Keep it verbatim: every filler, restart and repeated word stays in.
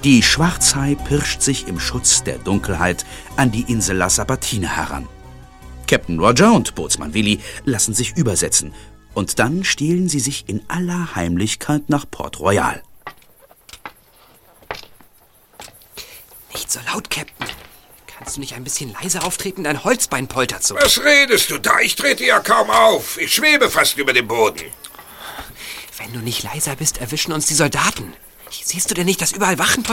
Die Schwarzhai pirscht sich im Schutz der Dunkelheit an die Insel La Sabatine heran. Captain Roger und Bootsmann Willi lassen sich übersetzen und dann stehlen sie sich in aller Heimlichkeit nach Port Royal. Nicht so laut, Captain. Kannst du nicht ein bisschen leiser auftreten? Dein Holzbein poltert so. Was redest du da? Ich trete ja kaum auf. Ich schwebe fast über dem Boden. Wenn du nicht leiser bist, erwischen uns die Soldaten. Siehst du denn nicht, dass überall Wachen